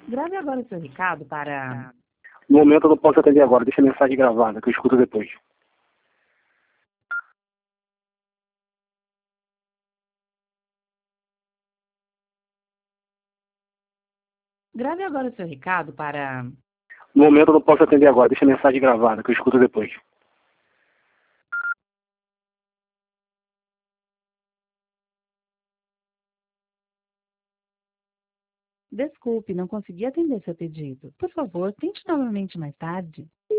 Grave agora o seu recado para... No momento eu não posso atender agora, deixa a mensagem gravada, que eu escuto depois. Grave agora o seu recado para... No momento eu não posso atender agora, deixa a mensagem gravada, que eu escuto depois. Desculpe, não consegui atender seu pedido. Por favor, tente novamente mais tarde.